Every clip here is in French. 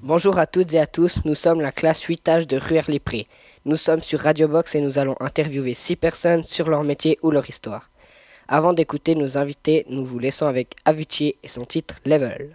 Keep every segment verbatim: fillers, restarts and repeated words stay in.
Bonjour à toutes et à tous, nous sommes la classe huit H de Rueil-les-Prés. Nous sommes sur Radio Box et nous allons interviewer six personnes sur leur métier ou leur histoire. Avant d'écouter nos invités, nous vous laissons avec Avicii et son titre Level.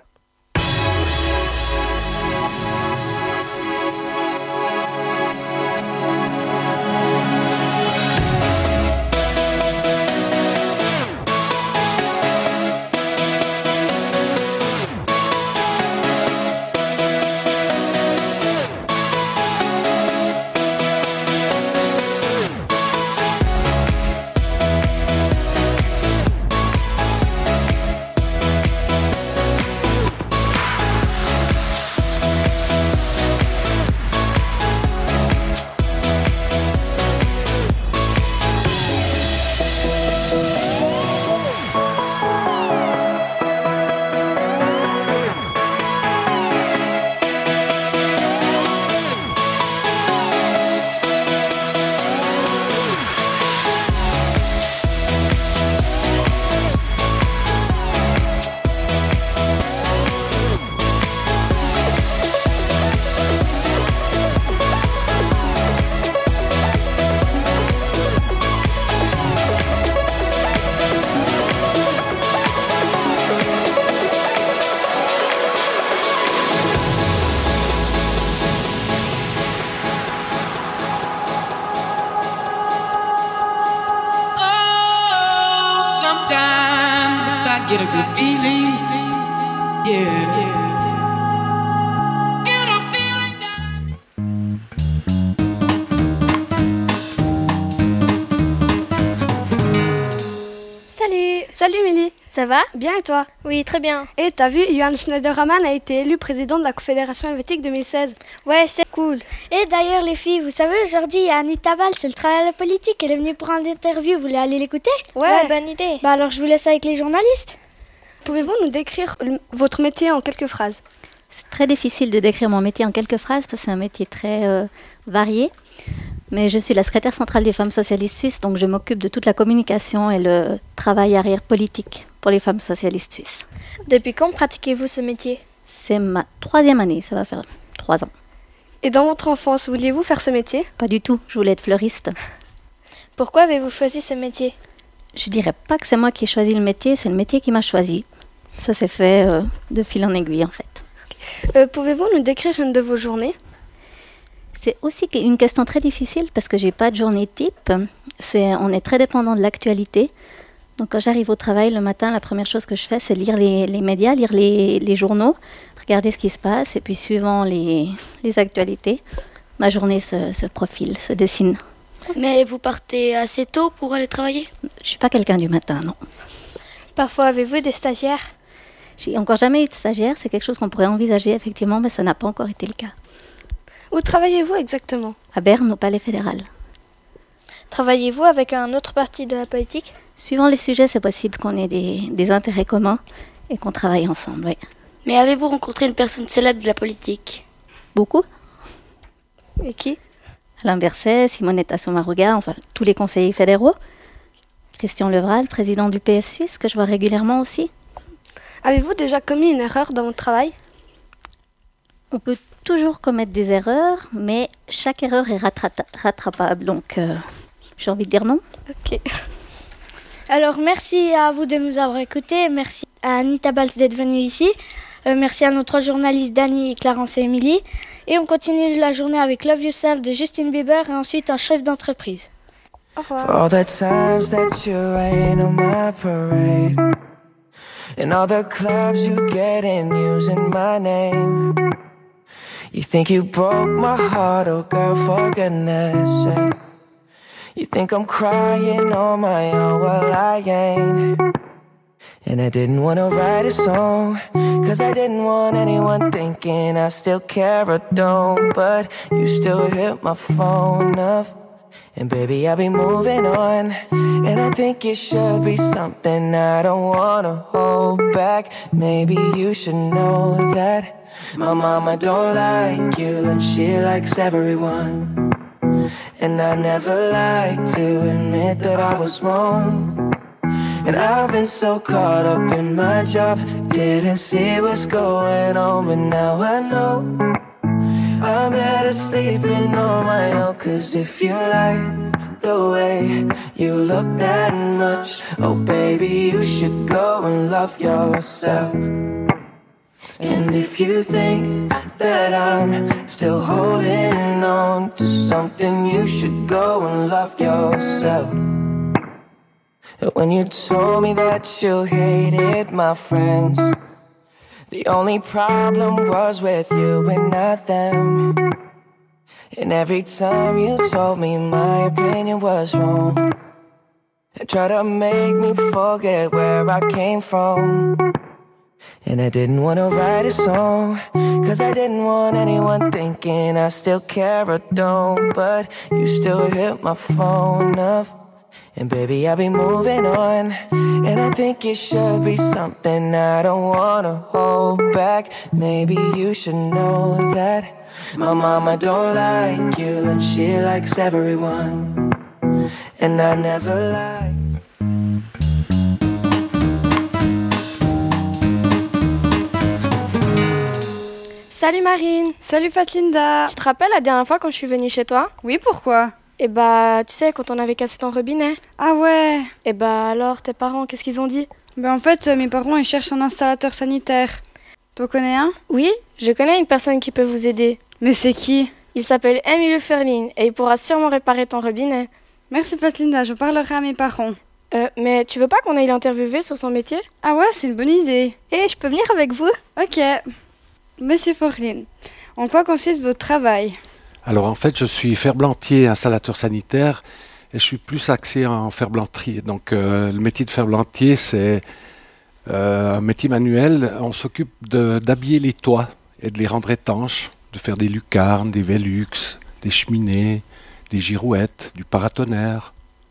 Get a good feeling, yeah. Get a feeling Salut. Salut Milly. Ça va? Bien et toi? Oui, très bien. Et t'as vu, Johan Schneiderman a été élu président de la Confédération helvétique deux mille seize. Ouais, c'est cool. Et d'ailleurs les filles, vous savez, aujourd'hui il y a Anita Ball, c'est le travail à la politique. Elle est venue pour une interview, vous voulez aller l'écouter? Ouais, ouais, bonne idée. Bah alors je vous laisse avec les journalistes. Pouvez-vous nous décrire votre métier en quelques phrases? C'est très difficile de décrire mon métier en quelques phrases parce que c'est un métier très euh, varié. Mais je suis la secrétaire centrale des femmes socialistes suisses, donc je m'occupe de toute la communication et le travail arrière politique pour les femmes socialistes suisses. Depuis quand pratiquez-vous ce métier? C'est ma troisième année, ça va faire trois ans. Et dans votre enfance, vouliez-vous faire ce métier? Pas du tout, je voulais être fleuriste. Pourquoi avez-vous choisi ce métier? Je dirais pas que c'est moi qui ai choisi le métier, c'est le métier qui m'a choisi. Ça s'est fait euh, de fil en aiguille en fait. Euh, pouvez-vous nous décrire une de vos journées? C'est aussi une question très difficile parce que j'ai pas de journée type. C'est, on est très dépendant de l'actualité. Donc quand j'arrive au travail le matin, la première chose que je fais, c'est lire les, les médias, lire les, les journaux, regarder ce qui se passe et puis suivant les, les actualités, ma journée se, se profile, se dessine. Mais vous partez assez tôt pour aller travailler? Je suis pas quelqu'un du matin, non. Parfois avez-vous des stagiaires? J'ai encore jamais eu de stagiaire, c'est quelque chose qu'on pourrait envisager effectivement, mais ça n'a pas encore été le cas. Où travaillez-vous exactement? À Berne, au Palais fédéral. Travaillez-vous avec un autre parti de la politique? Suivant les sujets, c'est possible qu'on ait des, des intérêts communs et qu'on travaille ensemble, oui. Mais avez-vous rencontré une personne célèbre de la politique? Beaucoup. Et qui? Alain Berset, Simonetta Sommaruga, enfin tous les conseillers fédéraux. Christian Levral, président du P S Suisse, que je vois régulièrement aussi. Avez-vous déjà commis une erreur dans votre travail? On peut toujours commettre des erreurs, mais chaque erreur est rattra- rattrapable, donc euh, j'ai envie de dire non. Ok. Alors merci à vous de nous avoir écoutés, merci à Anita Ball d'être venue ici, euh, merci à nos trois journalistes Dani, Clarence et Émilie. Et on continue la journée avec Love Yourself de Justin Bieber et ensuite un chef d'entreprise. Au revoir. For all the times that you rain on my parade, and all the clubs you get in using my name. You think you broke my heart, oh girl, for goodness sake. You think I'm crying on my own, well I ain't. And I didn't wanna write a song, cause I didn't want anyone thinking I still care or don't. But you still hit my phone up, and baby I'll be moving on. And I think it should be something I don't wanna hold back. Maybe you should know that my mama don't like you and she likes everyone. And I never like to admit that I was wrong. And I've been so caught up in my job, didn't see what's going on, but now I know I'm better sleeping on my own. Cause if you like the way you look that much, oh baby, you should go and love yourself. And if you think that I'm still holding on to something, you should go and love yourself. When you told me that you hated my friends, the only problem was with you and not them. And every time you told me my opinion was wrong, and tried to make me forget where I came from. And I didn't want to write a song, cause I didn't want anyone thinking I still care or don't. But you still hit my phone up, and baby, I'll be moving on. And I think it should be something I don't wanna hold back. Maybe you should know that my mama don't like you, and she likes everyone, and I never liked. Salut Marine. Salut Fatlinda. Tu te rappelles la dernière fois quand je suis venue chez toi? Oui, pourquoi? Eh bah, tu sais, quand on avait cassé ton robinet. Ah ouais. Eh bah alors, tes parents, qu'est-ce qu'ils ont dit? Ben en fait, mes parents, ils cherchent un installateur sanitaire. Tu en connais un? Oui, je connais une personne qui peut vous aider. Mais c'est qui? Il s'appelle Emile Ferlin et il pourra sûrement réparer ton robinet. Merci Fatlinda, je parlerai à mes parents. Euh, mais tu veux pas qu'on aille l'interviewer sur son métier? Ah ouais, c'est une bonne idée. Eh, je peux venir avec vous? Ok. Monsieur Ferlin, en quoi consiste votre travail? Alors en fait, je suis ferblantier, installateur sanitaire, et je suis plus axé en ferblanterie. Donc euh, le métier de ferblantier, c'est euh, un métier manuel. On s'occupe de, d'habiller les toits et de les rendre étanches, de faire des lucarnes, des Velux, des cheminées, des girouettes, du paratonnerre.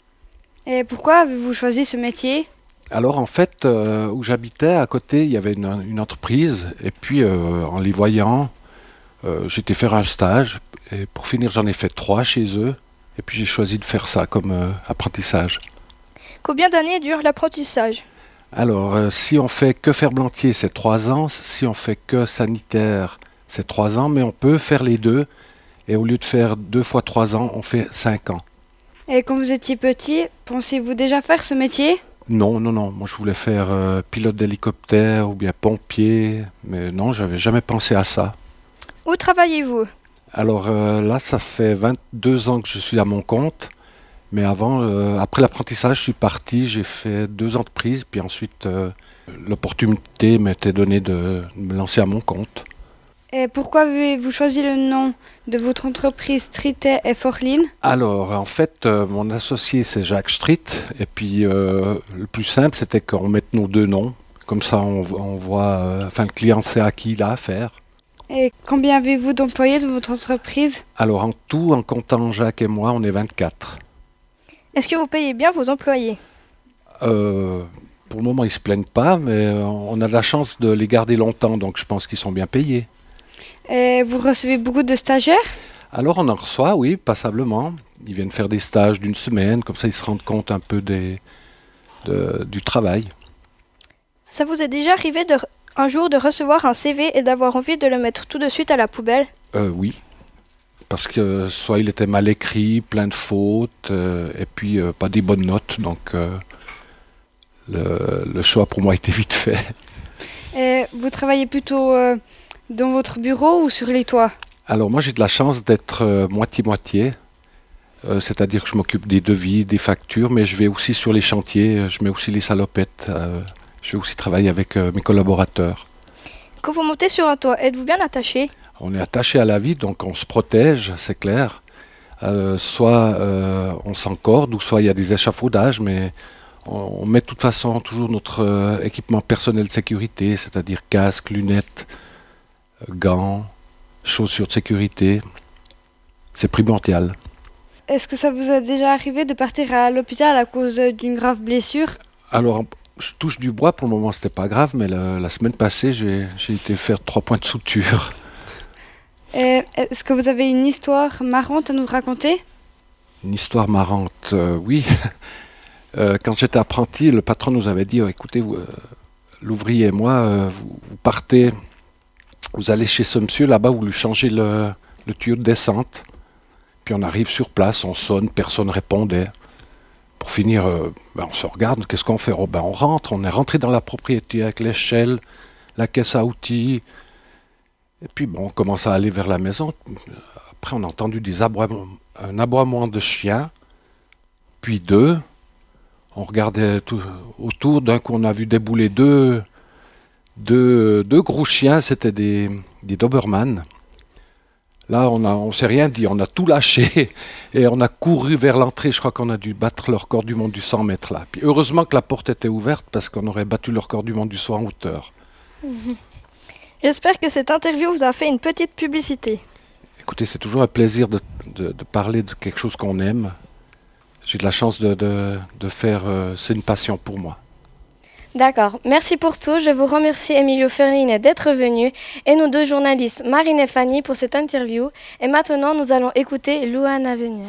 Et pourquoi avez-vous choisi ce métier? Alors en fait, euh, où j'habitais, à côté, il y avait une, une entreprise, et puis euh, en les voyant, euh, j'étais faire un stage, et pour finir j'en ai fait trois chez eux, et puis j'ai choisi de faire ça comme euh, apprentissage. Combien d'années dure l'apprentissage? Alors euh, si on fait que ferblantier, c'est trois ans, si on fait que sanitaire, c'est trois ans, mais on peut faire les deux, et au lieu de faire deux fois trois ans, on fait cinq ans. Et quand vous étiez petit, pensiez-vous déjà faire ce métier? Non, non, non. Moi, je voulais faire euh, pilote d'hélicoptère ou bien pompier, mais non, j'avais jamais pensé à ça. Où travaillez-vous? Alors euh, là, ça fait vingt-deux ans que je suis à mon compte, mais avant, euh, après l'apprentissage, je suis parti, j'ai fait deux entreprises, puis ensuite, euh, l'opportunité m'était donnée de me lancer à mon compte. Et pourquoi avez-vous choisi le nom de votre entreprise Street et Forlin? Alors, en fait, euh, mon associé, c'est Jacques Street. Et puis, euh, le plus simple, c'était qu'on mette nos deux noms. Comme ça, on, on voit... Euh, enfin, le client sait à qui il a affaire. Et combien avez-vous d'employés dans votre entreprise? Alors, en tout, en comptant Jacques et moi, on est vingt-quatre. Est-ce que vous payez bien vos employés? euh, Pour le moment, ils ne se plaignent pas, mais on a de la chance de les garder longtemps. Donc, je pense qu'ils sont bien payés. Et vous recevez beaucoup de stagiaires? Alors on en reçoit, oui, passablement. Ils viennent faire des stages d'une semaine, comme ça ils se rendent compte un peu des, de, du travail. Ça vous est déjà arrivé de, un jour de recevoir un C V et d'avoir envie de le mettre tout de suite à la poubelle? euh, Oui, parce que soit il était mal écrit, plein de fautes, euh, et puis euh, pas des bonnes notes, donc euh, le, le choix pour moi était vite fait. Et vous travaillez plutôt... Euh dans votre bureau ou sur les toits? Alors moi j'ai de la chance d'être euh, moitié-moitié, euh, c'est-à-dire que je m'occupe des devis, des factures, mais je vais aussi sur les chantiers, je mets aussi les salopettes, euh, je vais aussi travailler avec euh, mes collaborateurs. Quand vous montez sur un toit, êtes-vous bien attaché? On est attaché à la vitre, donc on se protège, c'est clair. Euh, soit euh, on s'encorde, ou soit il y a des échafaudages, mais on, on met de toute façon toujours notre euh, équipement personnel de sécurité, c'est-à-dire casque, lunettes, gants, chaussures de sécurité, c'est primordial. Est-ce que ça vous est déjà arrivé de partir à l'hôpital à cause d'une grave blessure? Alors, je touche du bois, pour le moment c'était pas grave, mais la, la semaine passée j'ai, j'ai été faire trois points de suture. Et est-ce que vous avez une histoire marrante à nous raconter? Une histoire marrante, euh, oui. euh, quand j'étais apprenti, le patron nous avait dit, oh, écoutez, vous, euh, l'ouvrier et moi, euh, vous, vous partez... Vous allez chez ce monsieur là-bas, vous lui changez le, le tuyau de descente. Puis on arrive sur place, on sonne, personne répondait. Pour finir, euh, ben on se regarde, qu'est-ce qu'on fait? Oh, ben on rentre, on est rentré dans la propriété avec l'échelle, la caisse à outils. Et puis bon, on commence à aller vers la maison. Après, on a entendu des aboiements, un aboiement de chien, puis deux. On regardait tout autour, d'un coup on a vu débouler deux, deux, deux gros chiens, c'était des, des Doberman. Là, on a, on s'est rien dit, on a tout lâché et on a couru vers l'entrée. Je crois qu'on a dû battre le record du monde du cent mètres là. Puis heureusement que la porte était ouverte parce qu'on aurait battu le record du monde du saut en hauteur. Mmh. J'espère que cette interview vous a fait une petite publicité. Écoutez, c'est toujours un plaisir de, de, de parler de quelque chose qu'on aime. J'ai de la chance de, de, de faire... Euh, c'est une passion pour moi. D'accord. Merci pour tout. Je vous remercie, Emilio Ferline, d'être venu et nos deux journalistes, Marine et Fanny, pour cette interview. Et maintenant, nous allons écouter Louane à venir.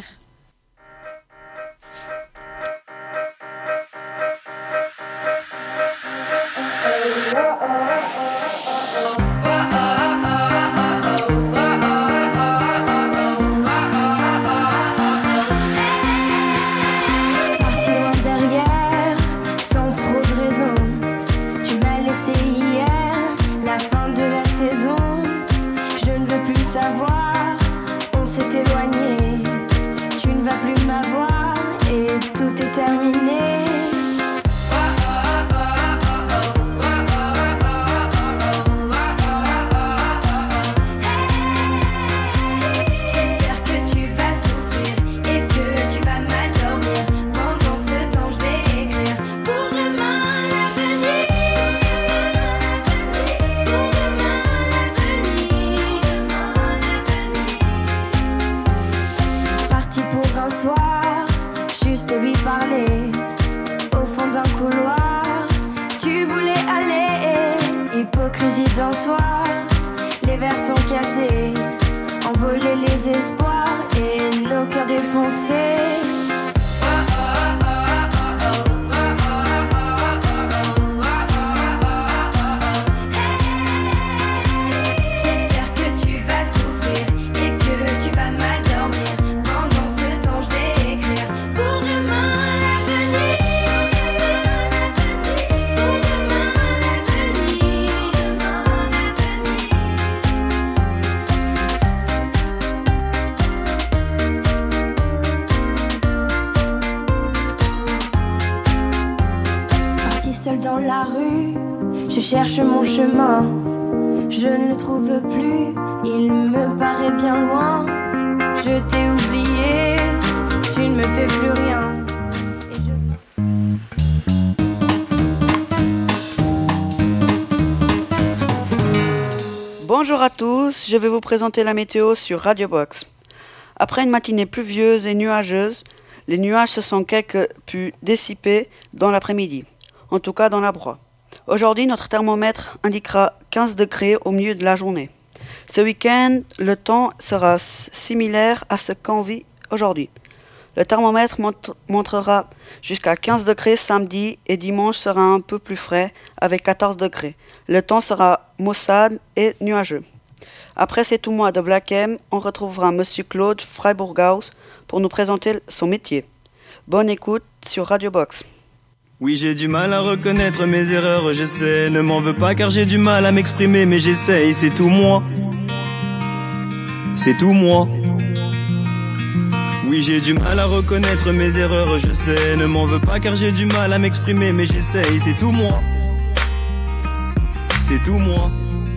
Je cherche mon chemin, je ne le trouve plus, il me paraît bien loin. Je t'ai oublié, tu ne me fais plus rien. Et je... Bonjour à tous, je vais vous présenter la météo sur Radio Box. Après une matinée pluvieuse et nuageuse, les nuages se sont quelque peu dissipés dans l'après-midi, en tout cas dans la broie. Aujourd'hui, notre thermomètre indiquera quinze degrés au milieu de la journée. Ce week-end, le temps sera similaire à ce qu'on vit aujourd'hui. Le thermomètre montre, montrera jusqu'à quinze degrés samedi et dimanche sera un peu plus frais avec quatorze degrés. Le temps sera maussade et nuageux. Après ces tout mois de Black M, on retrouvera Monsieur Claude Freiburghaus pour nous présenter son métier. Bonne écoute sur Radio Box. Oui, j'ai du mal à reconnaître mes erreurs, je sais. Ne m'en veux pas car j'ai du mal à m'exprimer, mais j'essaye, c'est tout moi. C'est tout moi. Oui, j'ai du mal à reconnaître mes erreurs, je sais. Ne m'en veux pas car j'ai du mal à m'exprimer, mais j'essaye, c'est tout moi. C'est tout moi.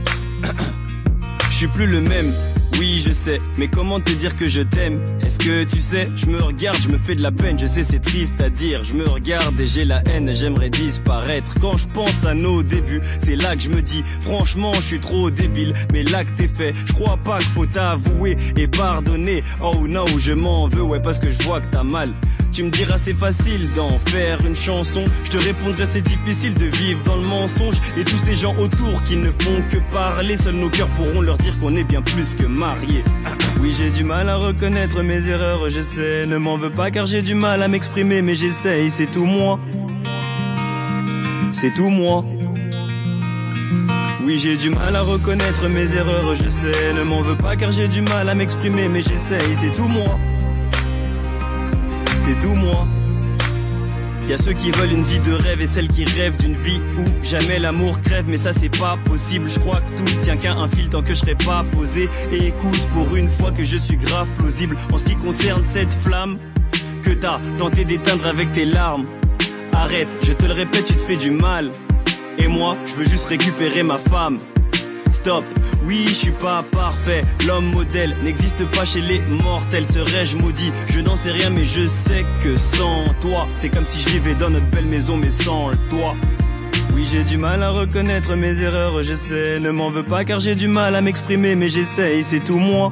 Je suis plus le même. Oui, je sais, mais comment te dire que je t'aime? Est-ce que tu sais, je me regarde, je me fais de la peine, je sais c'est triste à dire. Je me regarde et j'ai la haine, j'aimerais disparaître. Quand je pense à nos débuts, c'est là que je me dis, franchement je suis trop débile. Mais l'acte est fait, je crois pas qu'il faut t'avouer et pardonner. Oh non, je m'en veux, ouais parce que je vois que t'as mal. Tu me diras c'est facile d'en faire une chanson. Je te répondrai c'est difficile de vivre dans le mensonge. Et tous ces gens autour qui ne font que parler, seuls nos cœurs pourront leur dire qu'on est bien plus que mariés. Oui, j'ai du mal à reconnaître mes erreurs, je sais. Ne m'en veux pas car j'ai du mal à m'exprimer, mais j'essaye, c'est tout moi. C'est tout moi. Oui, j'ai du mal à reconnaître mes erreurs, je sais. Ne m'en veux pas car j'ai du mal à m'exprimer, mais j'essaye, c'est tout moi. C'est tout moi. Y'a ceux qui veulent une vie de rêve et celles qui rêvent d'une vie où jamais l'amour crève, mais ça c'est pas possible. Je crois que tout tient qu'à un fil tant que je serai pas posé. Et écoute pour une fois que je suis grave plausible en ce qui concerne cette flamme que t'as tenté d'éteindre avec tes larmes. Arrête, je te le répète, tu te fais du mal. Et moi, je veux juste récupérer ma femme. Stop, oui, je suis pas parfait. L'homme modèle n'existe pas chez les mortels. Serais-je maudit? Je n'en sais rien, mais je sais que sans toi, c'est comme si je vivais dans notre belle maison, mais sans le toit. Oui, j'ai du mal à reconnaître mes erreurs, je sais. Ne m'en veux pas car j'ai du mal à m'exprimer, mais j'essaye, c'est tout moi.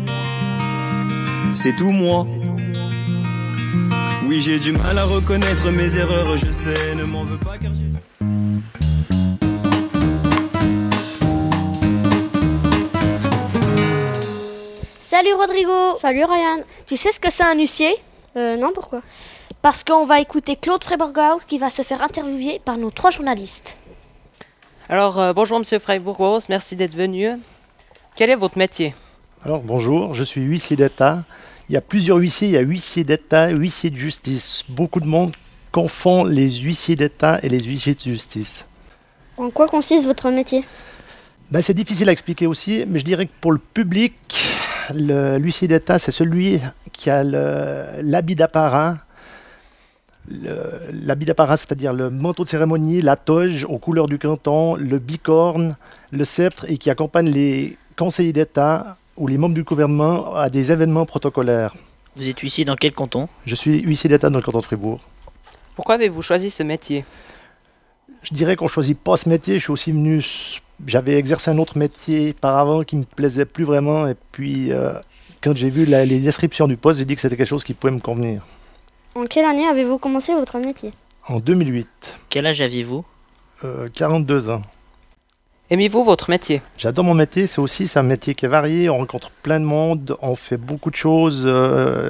C'est tout moi. Oui, j'ai du mal à reconnaître mes erreurs, je sais. Ne m'en veux pas car j'ai... Salut Rodrigo. Salut Ryan. Tu sais ce que c'est un huissier? Euh, non, pourquoi? Parce qu'on va écouter Claude Freiburghaus qui va se faire interviewer par nos trois journalistes. Alors, euh, bonjour Monsieur Freiburghaus, merci d'être venu. Quel est votre métier? Alors, bonjour, je suis huissier d'État. Il y a plusieurs huissiers, il y a huissier d'État, huissier de justice. Beaucoup de monde confond les huissiers d'État et les huissiers de justice. En quoi consiste votre métier? Ben, c'est difficile à expliquer aussi, mais je dirais que pour le public, le, l'huissier d'État, c'est celui qui a le, l'habit d'apparat. Le, l'habit d'apparat, c'est-à-dire le manteau de cérémonie, la toge aux couleurs du canton, le bicorne, le sceptre, et qui accompagne les conseillers d'État ou les membres du gouvernement à des événements protocolaires. Vous êtes huissier dans quel canton? Je suis huissier d'État dans le canton de Fribourg. Pourquoi avez-vous choisi ce métier? Je dirais qu'on ne choisit pas ce métier. Je suis aussi venu... J'avais exercé un autre métier par avant qui ne me plaisait plus vraiment. Et puis, euh, quand j'ai vu la, les descriptions du poste, j'ai dit que c'était quelque chose qui pouvait me convenir. En quelle année avez-vous commencé votre métier? En deux mille huit. Quel âge aviez-vous? euh, quarante-deux ans. Aimez-vous votre métier? J'adore mon métier. C'est aussi c'est un métier qui est varié. On rencontre plein de monde. On fait beaucoup de choses. Euh,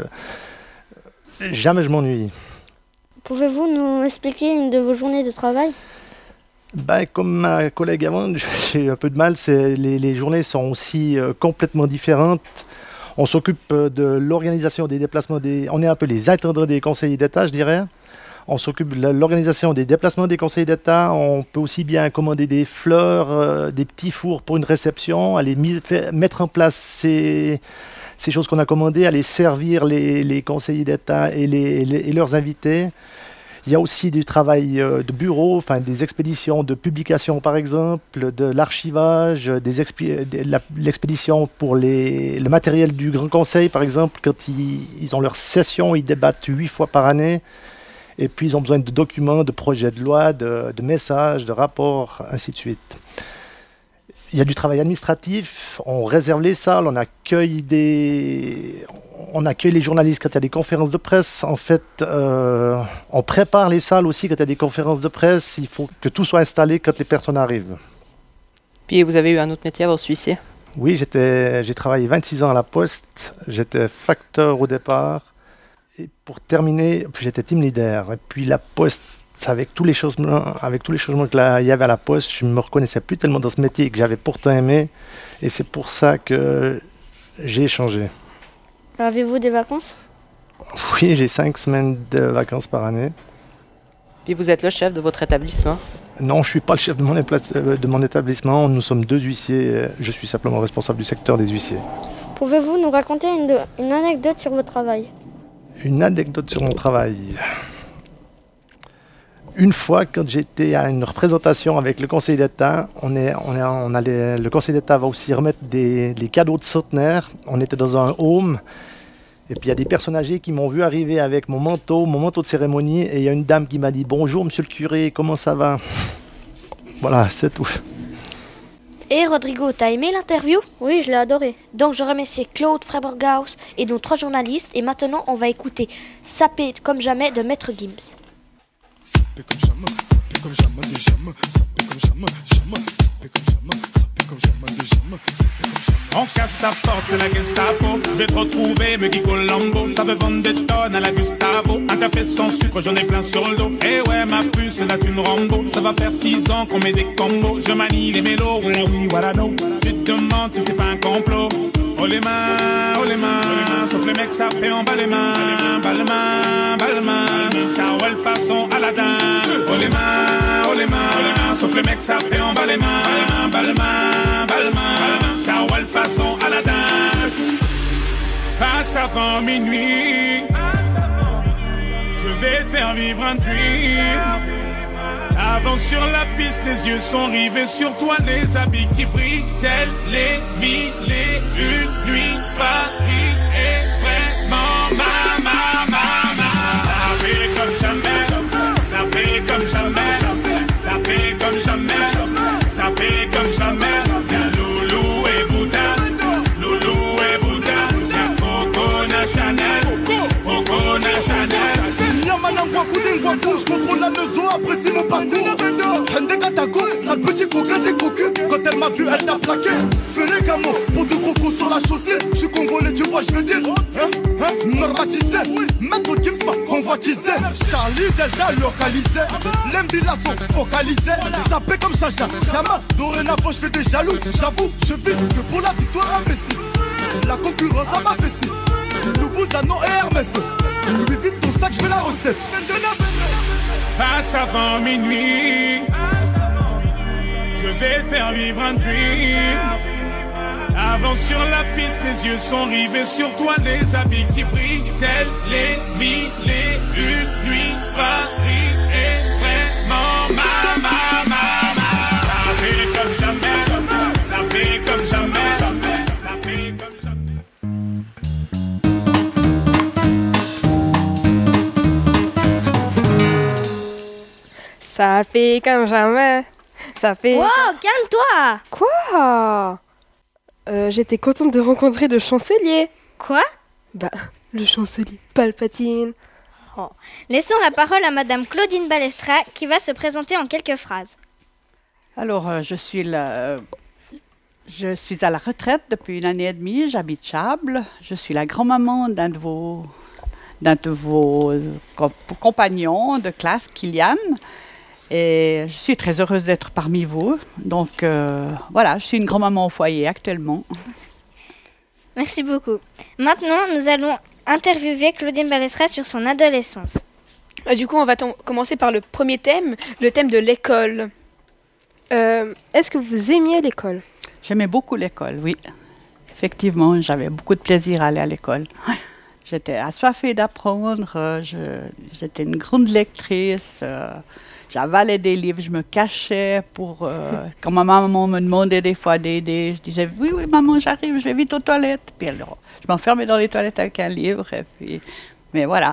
jamais je m'ennuie. Pouvez-vous nous expliquer une de vos journées de travail? Ben, comme ma collègue avant, j'ai un peu de mal. C'est, les, les journées sont aussi euh, complètement différentes. On s'occupe de l'organisation des déplacements des... On est un peu les intendants des conseillers d'État, je dirais. On s'occupe de l'organisation des déplacements des conseillers d'État. On peut aussi bien commander des fleurs, euh, des petits fours pour une réception, aller mis, faire, mettre en place ces, ces choses qu'on a commandées, aller servir les, les conseillers d'État et, les, les, et leurs invités. Il y a aussi du travail de bureau, enfin des expéditions de publication par exemple, de l'archivage, des expé- de la, l'expédition pour les, le matériel du Grand Conseil par exemple. Quand ils, ils ont leur session, ils débattent huit fois par année. Et puis ils ont besoin de documents, de projets de loi, de, de messages, de rapports, ainsi de suite. Il y a du travail administratif, on réserve les salles, on accueille, des... on accueille les journalistes quand il y a des conférences de presse. En fait, euh, on prépare les salles aussi quand il y a des conférences de presse. Il faut que tout soit installé quand les personnes arrivent. Puis vous avez eu un autre métier avant huissier? Oui, j'étais, j'ai travaillé vingt-six ans à la Poste. J'étais facteur au départ. Et pour terminer, j'étais team leader. Et puis la Poste, avec tous les changements, avec tous les changements qu'il y avait à la Poste, je ne me reconnaissais plus tellement dans ce métier que j'avais pourtant aimé. Et c'est pour ça que j'ai changé. Avez-vous des vacances? Oui, j'ai cinq semaines de vacances par année. Puis vous êtes le chef de votre établissement? Non, je ne suis pas le chef de mon, épla- de mon établissement. Nous sommes deux huissiers. Je suis simplement responsable du secteur des huissiers. Pouvez-vous nous raconter une, de, une anecdote sur votre travail? Une anecdote sur mon travail. Une fois, quand j'étais à une représentation avec le Conseil d'État, on est, on est, on allait, le Conseil d'État va aussi remettre des, des cadeaux de centenaire. On était dans un home. Et puis il y a des personnes âgées qui m'ont vu arriver avec mon manteau, mon manteau de cérémonie. Et il y a une dame qui m'a dit « Bonjour, monsieur le curé, comment ça va ?» Voilà, c'est tout. Et Rodrigo, t'as aimé l'interview? Oui, je l'ai adoré. Donc je remercie Claude Freiburghaus et nos trois journalistes. Et maintenant, on va écouter Sapé comme jamais de Maître Gims. Sapé comme jamais, sapé comme jamais, des jamais, sapé comme jamais, jamais, sapé comme jamais, sapé comme jamais, des jamais, sapé comme jamais. casse ta porte, c'est la Gestapo. Je vais te retrouver, me Guy Colombo. Ça veut vendre des tonnes à la Gustavo. Un café sans sucre, j'en ai plein sur le dos. Eh ouais, ma puce, là tu me Rambo. Ça va faire six ans qu'on met des combos. Je manie les mélos, voilà oui, voilà non. Tu te demandes si c'est pas un complot. Oh les mains, oh les mains, sauf les mecs ça fait en bas les mains. Bas les mains, bas les mains, ça roule façon Aladdin. Oh les mains, oh les mains, sauf les mecs ça fait en bas les mains. Bas les mains, bas les mains, ça roule façon Aladdin. Passe avant minuit, je vais te faire vivre un dream. Avance sur la piste, les yeux sont rivés sur toi, les habits qui brillent, tels les mille et une nuits. Paris est vraiment ma, ma, ma, ma. Ça fait comme jamais, ça fait comme jamais, ça fait comme jamais, ça fait comme jamais. Y'a Loulou et Bouddha, Loulou et Bouddha, y'a Coco na Chanel, Coco na Chanel. Je contrôle la maison, apprécie mon parcours. Hende Katako, sale petit coquin des cocus. Quand elle m'a vu, elle t'a plaqué. Fais les gamins, pour deux gros coups sur la chaussée. Je suis congolais, tu vois, je veux dire. Hein, hein, normatisé. Maître Gims m'a convoitisé. Charlie Delta localisé. L'Mbila sont focalisés. Sapé comme Chacha, Chama. Dorénavant, je fais des jaloux. J'avoue, je vis que pour la victoire imbécile. La concurrence à ma vessie. Loubouzanon et Hermès. Louis vite ton sac, je fais la recette. Passe avant minuit, je vais te faire vivre un dream. Avance sur la piste, les yeux sont rivés sur toi, les habits qui brillent, tels les mille et une nuits. Paris est vraiment ma, ma, ma, ma. Ça fait comme jamais, ça fait comme jamais, ça fait comme jamais. Ça fait comme jamais. Ça fait. Wow, calme-toi. Quoi euh, J'étais contente de rencontrer le chancelier. Quoi? Bah, le chancelier Palpatine. Oh. Laissons la parole à Madame Claudine Balestra qui va se présenter en quelques phrases. Alors, euh, je suis la, euh, je suis à la retraite depuis une année et demie. J'habite Chables. Je suis la grand-maman d'un de vos, d'un de vos comp- compagnons de classe, Kylian. Et je suis très heureuse d'être parmi vous. Donc euh, voilà, je suis une grand-maman au foyer actuellement. Merci beaucoup. Maintenant, nous allons interviewer Claudine Balestra sur son adolescence. Ah, du coup, on va t- commencer par le premier thème, le thème de l'école. Euh, est-ce que vous aimiez l'école? J'aimais beaucoup l'école, oui. Effectivement, j'avais beaucoup de plaisir à aller à l'école. J'étais assoiffée d'apprendre. Je, j'étais une grande lectrice. Euh, J'avalais des livres, je me cachais pour... Euh, quand ma maman me demandait des fois d'aider, je disais « Oui, oui, maman, j'arrive, je vais vite aux toilettes. » Puis alors, je m'enfermais dans les toilettes avec un livre, et puis... Mais voilà.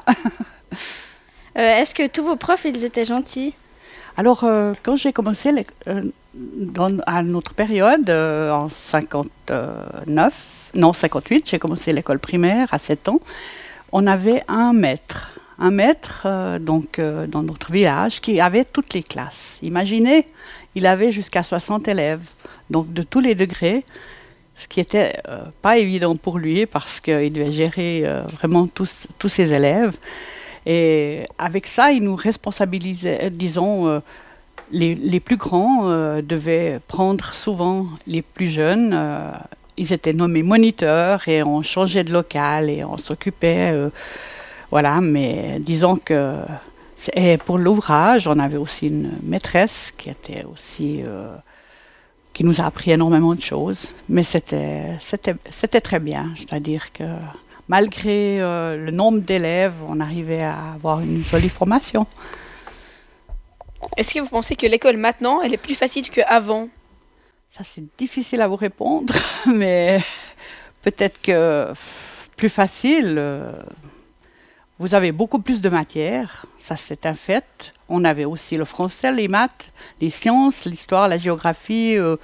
euh, Est-ce que tous vos profs, ils étaient gentils? Alors, euh, quand j'ai commencé les, euh, dans, à notre période, euh, en cinquante-neuf, non, cinquante-huit, j'ai commencé l'école primaire à sept ans, on avait un maître. Un maître, euh, donc, euh, dans notre village, qui avait toutes les classes. Imaginez, il avait jusqu'à soixante élèves, donc de tous les degrés, ce qui n'était euh, pas évident pour lui, parce qu'il devait gérer euh, vraiment tous, tous ses élèves. Et avec ça, il nous responsabilisait, disons, euh, les, les plus grands euh, devaient prendre souvent les plus jeunes. Euh, ils étaient nommés moniteurs, et on changeait de local, et on s'occupait... Euh, Voilà, mais disons que et pour l'ouvrage, on avait aussi une maîtresse qui était aussi euh, qui nous a appris énormément de choses, mais c'était c'était c'était très bien. C'est-à-dire que malgré euh, le nombre d'élèves, on arrivait à avoir une jolie formation. Est-ce que vous pensez que l'école maintenant, elle est plus facile qu'avant? Ça, c'est difficile à vous répondre, mais peut-être que plus facile. Euh, Vous avez beaucoup plus de matières, ça c'est un fait. On avait aussi le français, les maths, les sciences, l'histoire, la géographie, euh,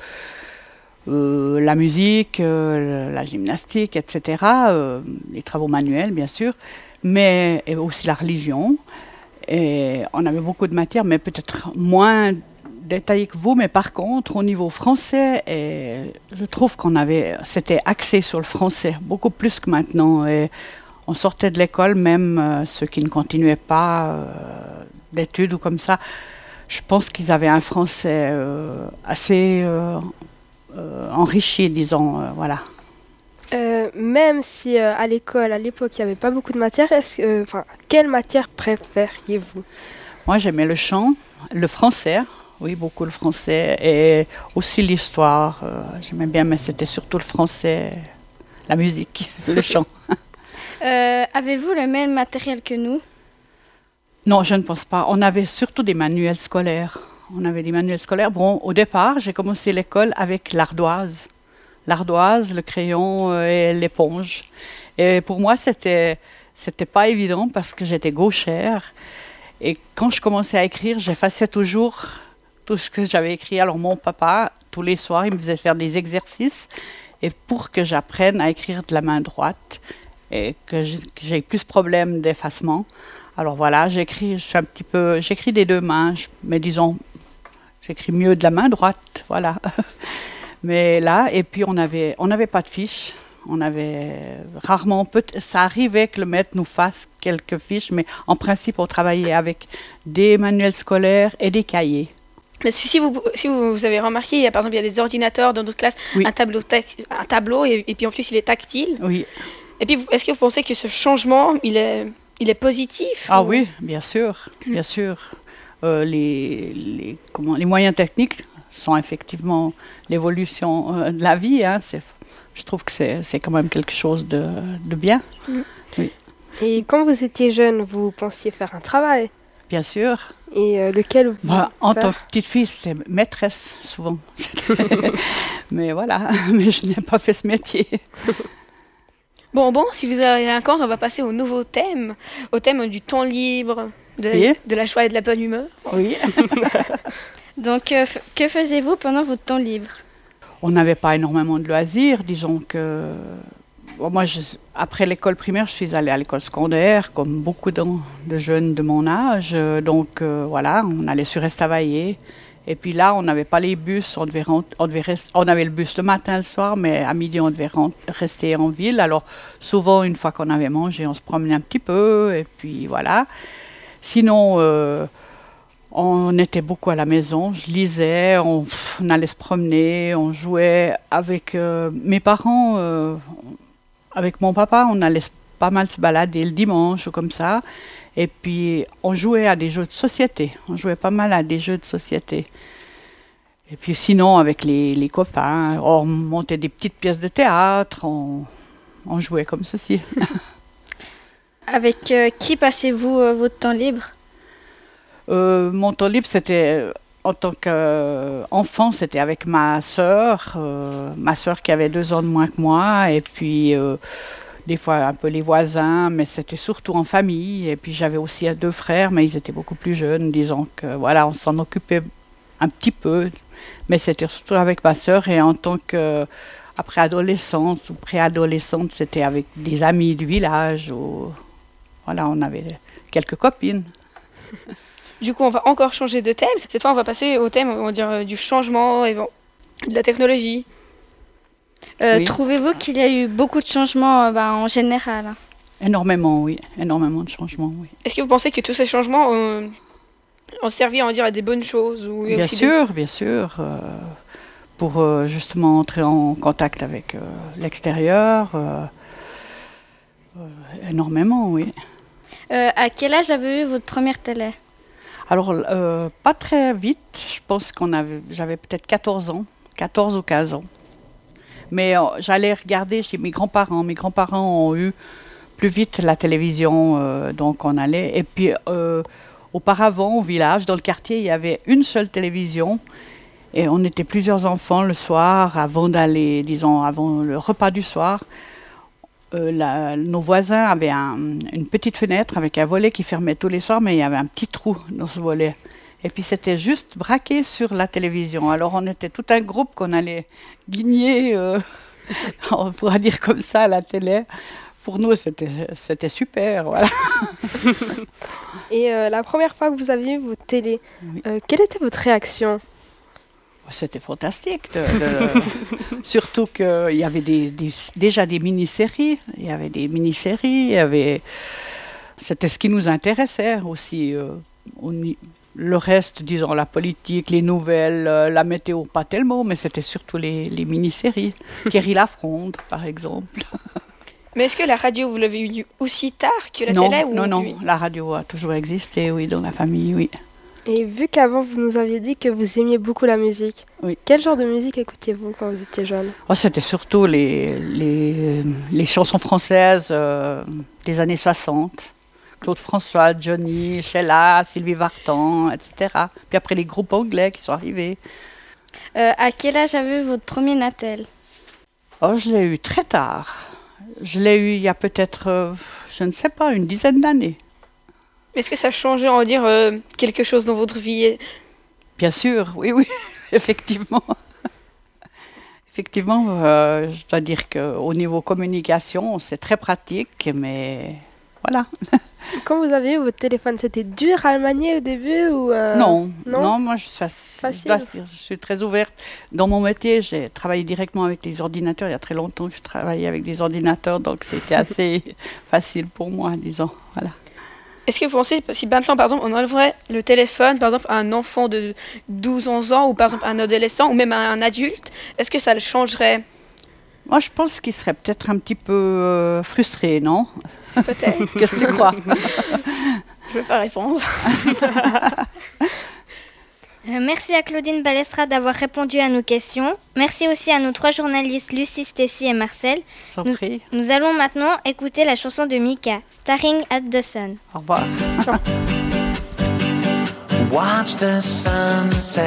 euh, la musique, euh, la gymnastique, et cetera. Euh, les travaux manuels, bien sûr, mais et aussi la religion. Et on avait beaucoup de matières, mais peut-être moins détaillé que vous, mais par contre, au niveau français, et je trouve qu'on avait, c'était axé sur le français, beaucoup plus que maintenant. Et on sortait de l'école, même euh, ceux qui ne continuaient pas euh, d'études ou comme ça, je pense qu'ils avaient un français euh, assez euh, euh, enrichi, disons, euh, voilà. Euh, même si euh, à l'école, à l'époque, il n'y avait pas beaucoup de matières, est-ce, euh, enfin, quelle matière préfériez-vous? Moi, j'aimais le chant, le français, oui, beaucoup le français, et aussi l'histoire. Euh, j'aimais bien, mais c'était surtout le français, la musique, le chant. Euh, avez-vous le même matériel que nous? Non, je ne pense pas. On avait surtout des manuels scolaires. On avait des manuels scolaires. Bon, au départ, j'ai commencé l'école avec l'ardoise. L'ardoise, le crayon euh, et l'éponge. Et pour moi, c'était, c'était pas évident parce que j'étais gauchère. Et quand je commençais à écrire, j'effaçais toujours tout ce que j'avais écrit. Alors mon papa, tous les soirs, il me faisait faire des exercices. Et pour que j'apprenne à écrire de la main droite et que j'ai, que j'ai plus de problèmes d'effacement, alors voilà, j'écris, je suis un petit peu, j'écris des deux mains, je, mais disons, j'écris mieux de la main droite, voilà. Mais là, et puis on avait, on n'avait pas de fiches. On avait rarement, peut- ça arrivait que le maître nous fasse quelques fiches, mais en principe, on travaillait avec des manuels scolaires et des cahiers. Mais si, si, vous, si vous, vous avez remarqué, il y a, par exemple, il y a des ordinateurs dans d'autres classes, oui. un tableau, tac- un tableau et, et puis en plus, il est tactile. Oui. Et puis, est-ce que vous pensez que ce changement, il est, il est positif? Ah ou... oui, bien sûr, bien sûr. Euh, les, les, comment, les moyens techniques sont effectivement l'évolution euh, de la vie, hein, c'est... Je trouve que c'est, c'est quand même quelque chose de, de bien. Mmh. Oui. Et quand vous étiez jeune, vous pensiez faire un travail? Bien sûr. Et euh, lequel vous bah, En faire? tant que petite fille, c'était maîtresse, souvent. Mais voilà, mais je n'ai pas fait ce métier. Bon, bon, si vous avez un compte, on va passer au nouveau thème, au thème du temps libre, de, oui. de la joie et de la bonne humeur. Oui. Donc, euh, f- que faisiez-vous pendant votre temps libre? On n'avait pas énormément de loisirs, disons que... Bon, moi, je, après l'école primaire, je suis allée à l'école secondaire, comme beaucoup de, de jeunes de mon âge. Donc, euh, voilà, on allait sur Estavayer. Et puis là, on n'avait pas les bus, on, devait rent, on, devait rest, on avait le bus le matin, le soir, mais à midi, on devait rent, rester en ville. Alors, souvent, une fois qu'on avait mangé, on se promenait un petit peu, et puis voilà. Sinon... Euh, on était beaucoup à la maison, je lisais, on, on allait se promener, on jouait avec euh, mes parents, euh, avec mon papa, on allait pas mal se balader le dimanche ou comme ça. Et puis on jouait à des jeux de société, on jouait pas mal à des jeux de société. Et puis sinon avec les, les copains, on montait des petites pièces de théâtre, on, on jouait comme ceci. Avec euh, qui passez-vous euh, votre temps libre ? Euh, mon temps libre, c'était, euh, en tant qu'enfant, c'était avec ma sœur, euh, ma sœur qui avait deux ans de moins que moi, et puis euh, des fois un peu les voisins, mais c'était surtout en famille. Et puis j'avais aussi deux frères, mais ils étaient beaucoup plus jeunes, disons que voilà, on s'en occupait un petit peu, mais c'était surtout avec ma sœur. Et en tant que après adolescente ou préadolescente, c'était avec des amis du village, ou voilà, on avait quelques copines. Du coup, on va encore changer de thème. Cette fois, on va passer au thème, on va dire, du changement et bon, de la technologie. Euh, oui. Trouvez-vous qu'il y a eu beaucoup de changements euh, bah, en général? Énormément, oui. Énormément de changements, oui. Est-ce que vous pensez que tous ces changements ont, ont servi à en dire à des bonnes choses ou Bien aussi sûr, des... bien sûr. Euh, pour euh, justement entrer en contact avec euh, l'extérieur. Euh, euh, énormément, oui. Euh, à quel âge avez-vous eu votre première télé? Alors, euh, pas très vite. Je pense qu'on avait, j'avais peut-être quatorze ans, quatorze ou quinze ans. Mais euh, j'allais regarder chez mes grands-parents. Mes grands-parents ont eu plus vite la télévision, euh, donc on allait. Et puis, euh, auparavant, au village, dans le quartier, il y avait une seule télévision. Et on était plusieurs enfants le soir, avant d'aller, disons, avant le repas du soir. Euh, la, nos voisins avaient un, une petite fenêtre avec un volet qui fermait tous les soirs, mais il y avait un petit trou dans ce volet. Et puis c'était juste braqué sur la télévision. Alors on était tout un groupe qu'on allait guigner, euh, on pourra dire comme ça, à la télé. Pour nous, c'était, c'était super, voilà. Et euh, la première fois que vous aviez vu votre télé, oui. euh, quelle était votre réaction? C'était fantastique. De, de... Surtout qu'il y avait des, des, déjà des mini-séries. Il y avait des mini-séries. Il y avait... C'était ce qui nous intéressait aussi. Euh, on y... Le reste, disons, la politique, les nouvelles, euh, la météo, pas tellement, mais c'était surtout les, les mini-séries. Thierry Lafronde, par exemple. Mais est-ce que la radio, vous l'avez eue aussi tard que la non, télé ou... Non, non, la radio a toujours existé, oui, dans la famille, oui. Et vu qu'avant, vous nous aviez dit que vous aimiez beaucoup la musique, oui. Quel genre de musique écoutiez-vous quand vous étiez jeune? Oh, c'était surtout les, les, les chansons françaises euh, des années soixante. Claude François, Johnny, Sheila, Sylvie Vartan, et cetera. Puis après les groupes anglais qui sont arrivés. Euh, à quel âge avez-vous votre premier Natel? Oh, je l'ai eu très tard. Je l'ai eu il y a peut-être, euh, je ne sais pas, une dizaine d'années. Est-ce que ça a changé, on va dire, euh, quelque chose dans votre vie? Bien sûr, oui, oui, effectivement. Effectivement, euh, je dois dire qu'au niveau communication, c'est très pratique, mais voilà. Quand vous avez eu votre téléphone, c'était dur à le manier au début ou euh... non, non, non, moi je, je, dois dire, je suis très ouverte. Dans mon métier, j'ai travaillé directement avec les ordinateurs. Il y a très longtemps que je travaillais avec des ordinateurs, donc c'était assez facile pour moi, disons. Voilà. Est-ce que vous pensez, si maintenant, par exemple, on enlèverait le téléphone, par exemple, à un enfant de douze à onze ans, ou par exemple à un adolescent, ou même à un adulte, est-ce que ça le changerait? Moi, je pense qu'il serait peut-être un petit peu euh, frustré, non? Peut-être. Qu'est-ce que tu crois? Je ne veux pas répondre. euh, merci à Claudine Balestra d'avoir répondu à nos questions. Merci aussi à nos trois journalistes, Lucie, Stacy et Marcel. Sans nous, prie. nous allons maintenant écouter la chanson de Mika, Staring at the Sun. Au revoir. Watch the sunset,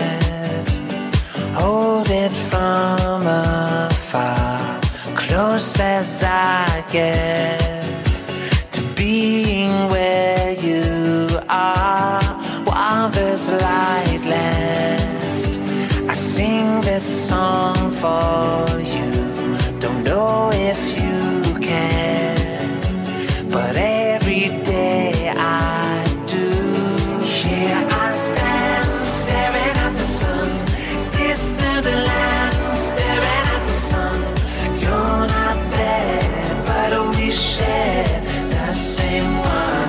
hold it from afar, close as I get to being where you are. While there's light left, I sing this song for you. Don't know if you can, but every day I do. Here I stand, staring at the sun, distant land, staring at the sun. You're not there, but we share the same one.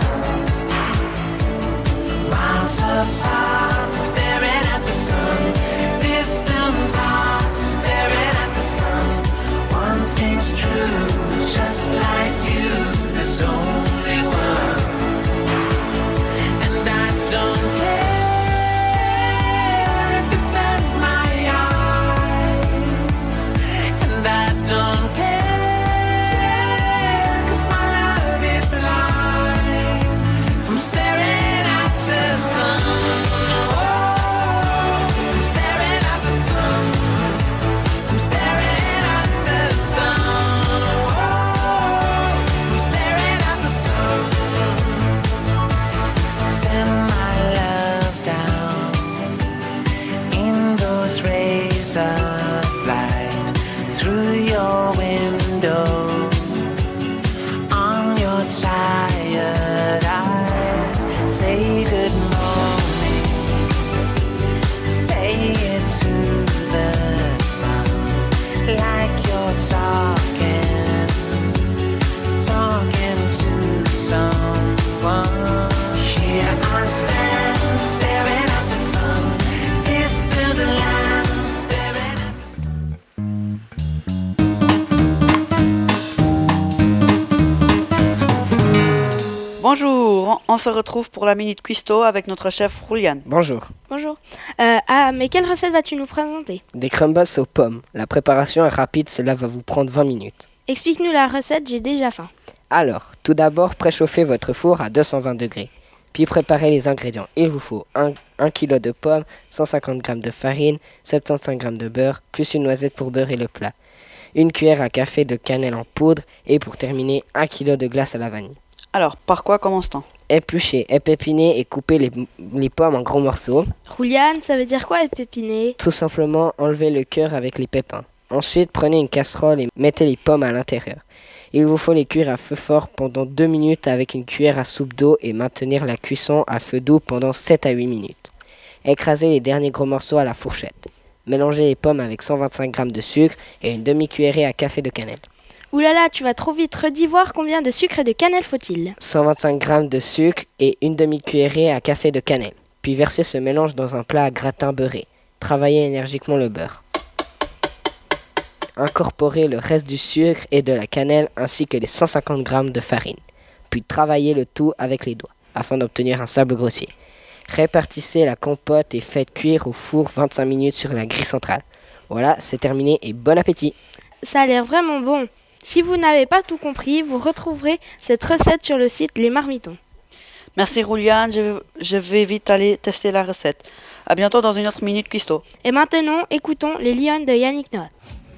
Miles apart, staring at the sun, distant hearts, staring at the sun. One thing's true, just like you, there's only one. And I don't care if it burns my eyes, and I don't care, 'cause my love is blind from staring at the sun. Oh, from staring at the sun, from staring at the sun. Oh, from staring at the sun. Send my love down in those rays of light through your window on your tired eyes. Say good morning, say it to the sun, like you're talking, talking to someone. Here I stand, staring at the sun, distant land, staring at the sun. Bonjour, on se retrouve pour la Minute Cuistot avec notre chef Julian. Bonjour. Bonjour. Euh, ah, mais quelle recette vas-tu nous présenter? Des crumbles aux pommes. La préparation est rapide, cela va vous prendre vingt minutes. Explique-nous la recette, j'ai déjà faim. Alors, tout d'abord, préchauffez votre four à deux cent vingt degrés. Puis préparez les ingrédients. Il vous faut un kilo de pommes, cent cinquante grammes de farine, soixante-quinze grammes de beurre, plus une noisette pour beurrer le plat. Une cuillère à café de cannelle en poudre et pour terminer, un kilo de glace à la vanille. Alors, par quoi commence-t-on? Épluchez, épépiner et couper les, les pommes en gros morceaux. Julian, ça veut dire quoi épépiner? Tout simplement enlever le cœur avec les pépins. Ensuite, prenez une casserole et mettez les pommes à l'intérieur. Il vous faut les cuire à feu fort pendant deux minutes avec une cuillère à soupe d'eau et maintenir la cuisson à feu doux pendant sept à huit minutes. Écrasez les derniers gros morceaux à la fourchette. Mélangez les pommes avec cent vingt-cinq grammes de sucre et une demi-cuillerée à café de cannelle. Oulala, tu vas trop vite. Redis voir combien de sucre et de cannelle faut-il. cent vingt-cinq grammes de sucre et une demi-cuillerée à café de cannelle. Puis versez ce mélange dans un plat à gratin beurré. Travaillez énergiquement le beurre. Incorporez le reste du sucre et de la cannelle ainsi que les cent cinquante grammes de farine. Puis travaillez le tout avec les doigts afin d'obtenir un sable grossier. Répartissez la compote et faites cuire au four vingt-cinq minutes sur la grille centrale. Voilà, c'est terminé et bon appétit. Ça a l'air vraiment bon. Si vous n'avez pas tout compris, vous retrouverez cette recette sur le site Les Marmitons. Merci Rouliane, je, je vais vite aller tester la recette. À bientôt dans une autre minute cuistot. Et maintenant, écoutons Les Lionnes de Yannick Noah.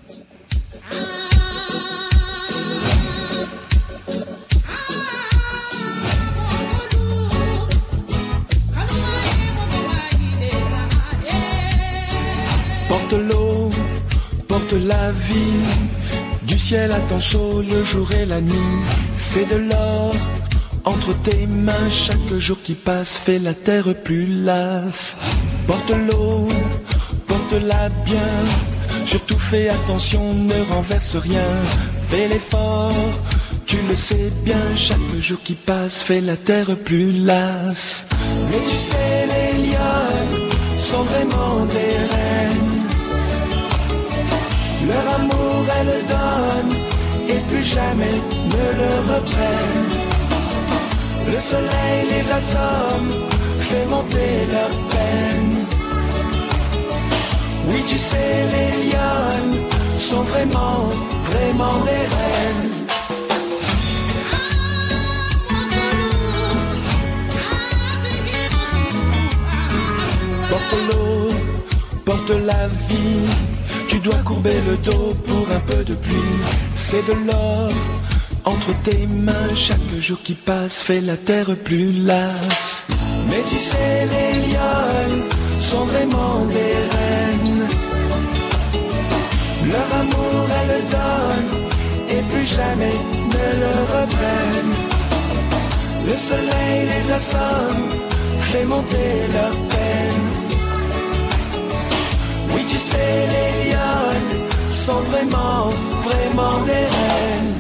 Porte l'eau, porte la vie, du ciel à ton chaud le jour et la nuit. C'est de l'or entre tes mains, chaque jour qui passe fait la terre plus lasse. Porte l'eau, porte-la bien, surtout fais attention, ne renverse rien. Fais l'effort, tu le sais bien, chaque jour qui passe fait la terre plus lasse. Mais tu sais les lionnes sont vraiment des reines. Leur amour elles donnent et plus jamais ne le reprennent. Le soleil les assomme, fait monter leur peine. Oui tu sais les lionnes sont vraiment, vraiment des reines. Porte l'eau, porte la vie, tu dois courber le dos pour un peu de pluie. C'est de l'or entre tes mains, chaque jour qui passe fait la terre plus lasse. Mais tu sais les lionnes sont vraiment des reines. Leur amour elles donnent et plus jamais ne le reprennent. Le soleil les assomme, fait monter leur peine. Oui tu sais les lionnes sont vraiment, vraiment des reines.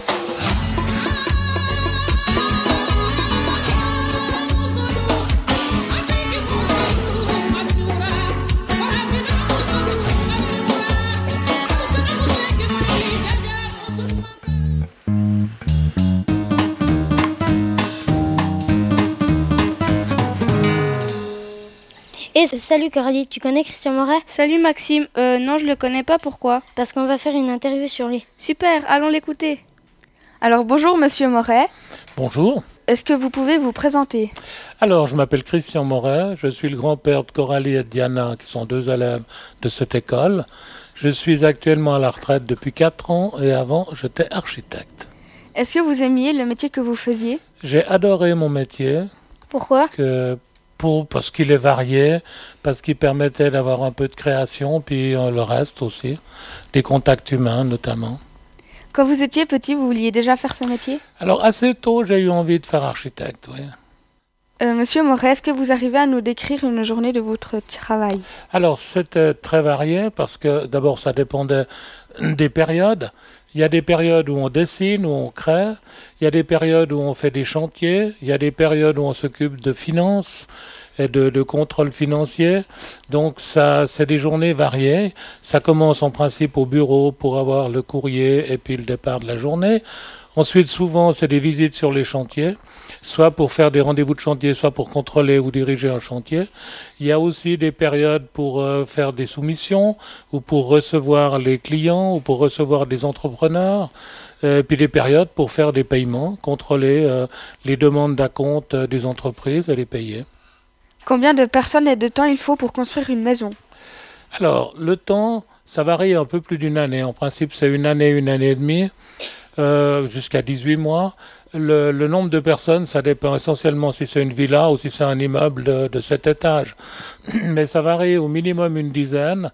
Et salut Coralie, tu connais Christian Moret? Salut Maxime, euh, non je le connais pas, pourquoi? Parce qu'on va faire une interview sur lui. Super, allons l'écouter. Alors bonjour Monsieur Moret. Bonjour. Est-ce que vous pouvez vous présenter? Alors je m'appelle Christian Moret, je suis le grand-père de Coralie et de Diana qui sont deux élèves de cette école. Je suis actuellement à la retraite depuis quatre ans et avant j'étais architecte. Est-ce que vous aimiez le métier que vous faisiez? J'ai adoré mon métier. Pourquoi? que Pour, parce qu'il est varié, parce qu'il permettait d'avoir un peu de création, puis euh, le reste aussi, des contacts humains notamment. Quand vous étiez petit, vous vouliez déjà faire ce métier? Alors assez tôt, j'ai eu envie de faire architecte, oui. Euh, Monsieur Moret, est-ce que vous arrivez à nous décrire une journée de votre travail? Alors c'était très varié, parce que d'abord ça dépendait des périodes. Il y a des périodes où on dessine, où on crée. Il y a des périodes où on fait des chantiers. Il y a des périodes où on s'occupe de finances et de, de contrôle financier. Donc ça, c'est des journées variées. Ça commence en principe au bureau pour avoir le courrier et puis le départ de la journée. Ensuite, souvent, c'est des visites sur les chantiers, soit pour faire des rendez-vous de chantier, soit pour contrôler ou diriger un chantier. Il y a aussi des périodes pour euh, faire des soumissions, ou pour recevoir les clients, ou pour recevoir des entrepreneurs, et puis des périodes pour faire des paiements, contrôler euh, les demandes d'acompte euh, des entreprises et les payer. Combien de personnes et de temps il faut pour construire une maison? Alors, le temps, ça varie un peu plus d'une année. En principe, c'est une année, une année et demie. Euh, jusqu'à dix-huit mois. Le, le nombre de personnes, ça dépend essentiellement si c'est une villa ou si c'est un immeuble de, de sept étages. Mais ça varie au minimum une dizaine,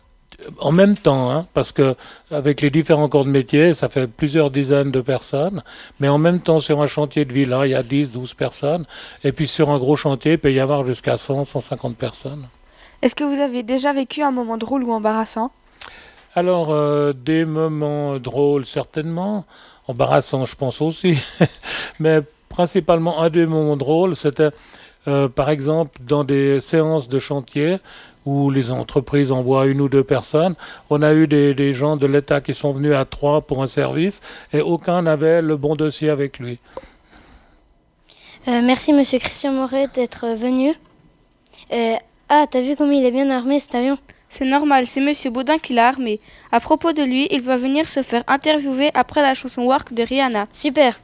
en même temps, hein, parce que avec les différents corps de métier, ça fait plusieurs dizaines de personnes. Mais en même temps, sur un chantier de villa, il y a dix, douze personnes. Et puis sur un gros chantier, il peut y avoir jusqu'à cent, cent cinquante personnes. Est-ce que vous avez déjà vécu un moment drôle ou embarrassant? Alors, euh, des moments drôles, certainement. Embarrassants, je pense aussi. Mais principalement, un des moments drôles, c'était, euh, par exemple, dans des séances de chantier où les entreprises envoient une ou deux personnes. On a eu des, des gens de l'État qui sont venus à trois pour un service et aucun n'avait le bon dossier avec lui. Euh, merci Monsieur Christian Moret d'être venu. Euh, ah, t'as vu comme il est bien armé cet avion? C'est normal, c'est Monsieur Baudin qui l'a armé. À propos de lui, il va venir se faire interviewer après la chanson Work de Rihanna. Super.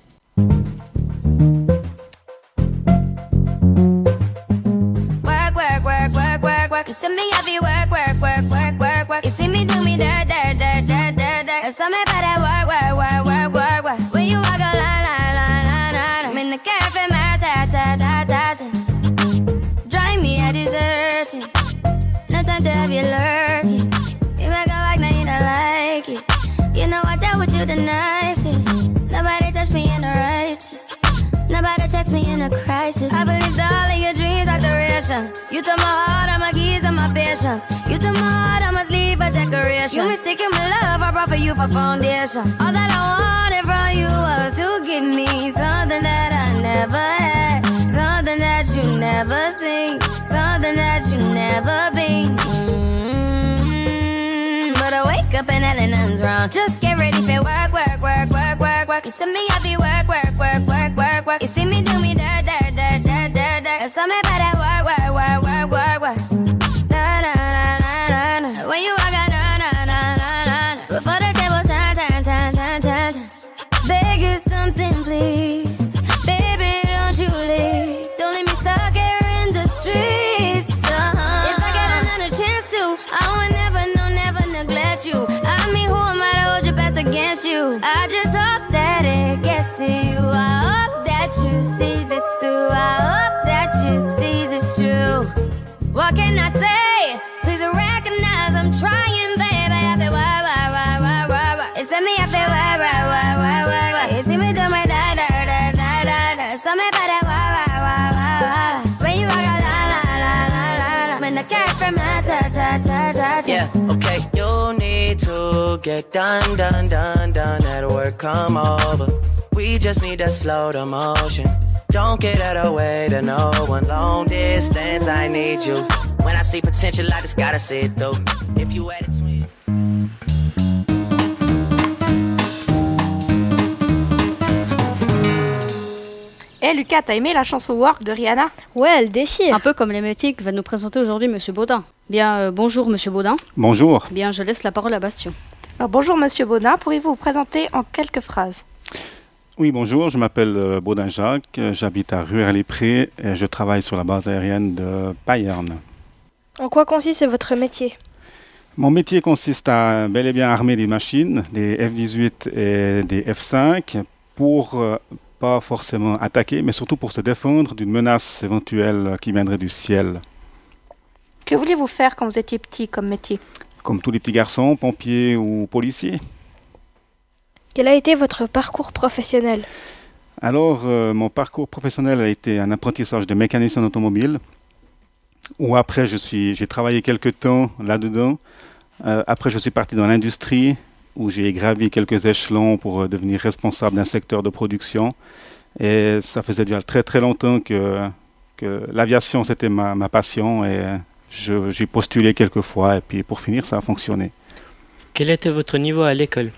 Work, work, work, work, work, work. You see me have you work, work, work, work, work, work. You see me do me dirt, dirt, dirt, dirt, dirt, dirt. That's me by that work, work, work, work, work, work. When you walk a line, line, line, line, line. I'm in the cafe, my ta, ta, ta, ta, ta. Drive me a deserting. No time to have you lurking. You make a like, now you don't like it. You know I dealt with you the nicest. Nobody touched me in the righteous. Nobody text me in a crisis. I believed all of your dreams are duration. You took my heart, all my keys, and my patience. You took my heart, I must leave a decoration. You mistaken my love, I brought for you for foundation. All that I wanted from you was to give me something that I never had, something that you never seen, something that you never been. Mm-hmm. But I wake up and hell nothing's wrong. Just get ready for work, work, work, work, work, work. You see me, I be work, work, work, work, work, work. You see me do me dirt, dirt, dirt, dirt, dirt, dirt. That's me by that work, work, work, work, work, work. Na na na na na na. When you walk out, na na na na na. Before the table turn, turn, turn, turn, turn, turn. Beg you something, please, baby, don't you leave. Don't leave me stuck here in the streets. Uh-huh. If I get another chance to, I would never, no, never neglect you. I mean, who am I to hold your best against you? I just hope that it gets to you. I hope that you see this through. I hope that you see this true. What can I say? Please recognize I'm trying, baby. I feel why, why, why, why, why, why. It's me, I feel why, why, why, why, why, why. You see me do my da, da, da, da, da, da. So me by that why, why, why, why, why. When you walk out, la, la, la, la, la, la. When the cat from my ta, ta, ta, ta, ta. Yeah, okay. You need to get done, done, done, done. At work, come over. We just need to slow the motion. Don't get out of the way to no one. Long distance, I need you. When I see potential, I just gotta see it through. If you had it twin. Eh Lucas, t'as aimé la chanson Work de Rihanna? Ouais, elle déchire. Un peu comme les métiers que va nous présenter aujourd'hui Monsieur Baudin. Bien, euh, bonjour Monsieur Baudin. Bonjour. Bien, je laisse la parole à Bastien. Alors, bonjour Monsieur Baudin, pourriez-vous vous présenter en quelques phrases? Oui, bonjour, je m'appelle euh, Baudin Jacques, euh, j'habite à Rueil-les-Prés et je travaille sur la base aérienne de Payerne. En quoi consiste votre métier? Mon métier consiste à bel et bien armer des machines, des F dix-huit et des F cinq, pour euh, pas forcément attaquer, mais surtout pour se défendre d'une menace éventuelle qui viendrait du ciel. Que vouliez-vous faire quand vous étiez petit comme métier? Comme tous les petits garçons, pompiers ou policiers. Quel a été votre parcours professionnel? Alors, euh, mon parcours professionnel a été un apprentissage de mécanicien automobile, où après je suis, j'ai travaillé quelques temps là-dedans. Euh, après, je suis parti dans l'industrie, où j'ai gravi quelques échelons pour euh, devenir responsable d'un secteur de production. Et ça faisait déjà très très longtemps que, que l'aviation, c'était ma, ma passion. Et je, j'ai postulé quelques fois, et puis pour finir, ça a fonctionné. Quel était votre niveau à l'école?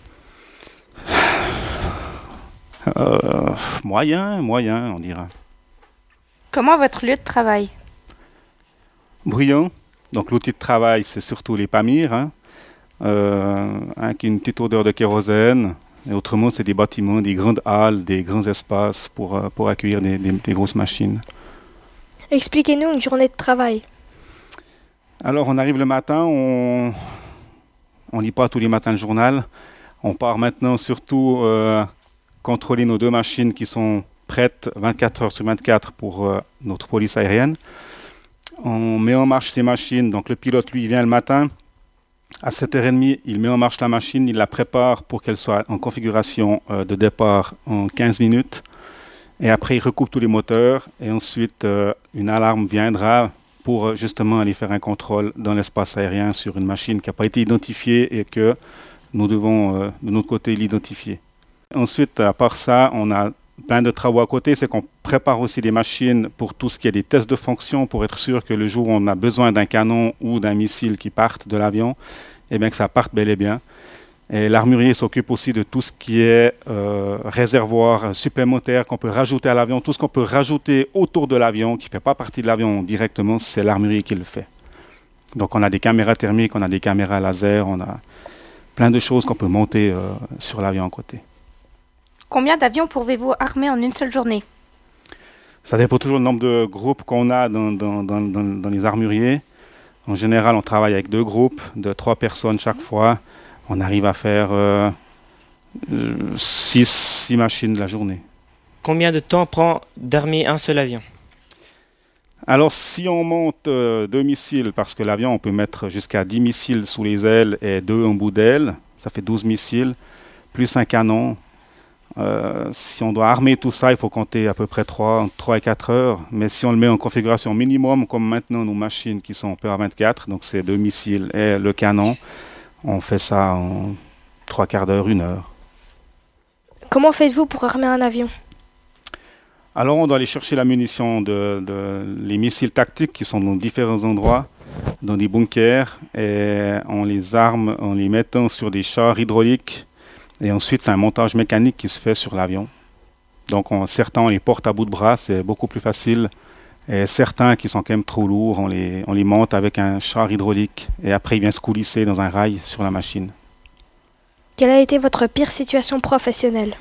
Euh, moyen, moyen, on dira. Comment votre lieu de travail? Bruyant. Donc l'outil de travail, c'est surtout les Pamir, hein. Euh, avec une petite odeur de kérosène. Et autrement, c'est des bâtiments, des grandes halles, des grands espaces pour, euh, pour accueillir des, des, des grosses machines. Expliquez-nous une journée de travail. Alors, on arrive le matin, on ne lit pas tous les matins le journal. On part maintenant surtout euh, contrôler nos deux machines qui sont prêtes vingt-quatre heures sur vingt-quatre pour euh, notre police aérienne. On met en marche ces machines, donc le pilote, lui, vient le matin. À sept heures trente, il met en marche la machine, il la prépare pour qu'elle soit en configuration euh, de départ en quinze minutes. Et après, il recoupe tous les moteurs et ensuite, euh, une alarme viendra pour euh, justement aller faire un contrôle dans l'espace aérien sur une machine qui n'a pas été identifiée et que nous devons euh, de notre côté l'identifier. Ensuite, à part ça, on a plein de travaux à côté, c'est qu'on prépare aussi des machines pour tout ce qui est des tests de fonction pour être sûr que le jour où on a besoin d'un canon ou d'un missile qui parte de l'avion, eh bien que ça parte bel et bien. Et l'armurier s'occupe aussi de tout ce qui est euh, réservoir supplémentaire qu'on peut rajouter à l'avion. Tout ce qu'on peut rajouter autour de l'avion, qui ne fait pas partie de l'avion directement, c'est l'armurier qui le fait. Donc on a des caméras thermiques, on a des caméras laser, on a plein de choses qu'on peut monter euh, sur l'avion à côté. Combien d'avions pouvez-vous armer en une seule journée? Ça dépend toujours du nombre de groupes qu'on a dans, dans, dans, dans, dans les armuriers. En général, on travaille avec deux groupes de trois personnes chaque fois. On arrive à faire euh, six, six machines la journée. Combien de temps prend d'armer un seul avion? Alors, si on monte euh, deux missiles, parce que l'avion, on peut mettre jusqu'à dix missiles sous les ailes et deux en bout d'aile, ça fait douze missiles, plus un canon. Euh, si on doit armer tout ça, il faut compter à peu près trois et quatre heures. Mais si on le met en configuration minimum, comme maintenant nos machines qui sont P A vingt-quatre, donc c'est deux missiles et le canon, on fait ça en trois quarts d'heure, une heure. Comment faites-vous pour armer un avion? Alors on doit aller chercher la munition, de, de, les missiles tactiques qui sont dans différents endroits, dans des bunkers, et on les arme en les mettant sur des chars hydrauliques. Et ensuite, c'est un montage mécanique qui se fait sur l'avion. Donc, on, certains, on les porte à bout de bras, c'est beaucoup plus facile. Et certains qui sont quand même trop lourds, on les, on les monte avec un char hydraulique. Et après, il vient se coulisser dans un rail sur la machine. Quelle a été votre pire situation professionnelle?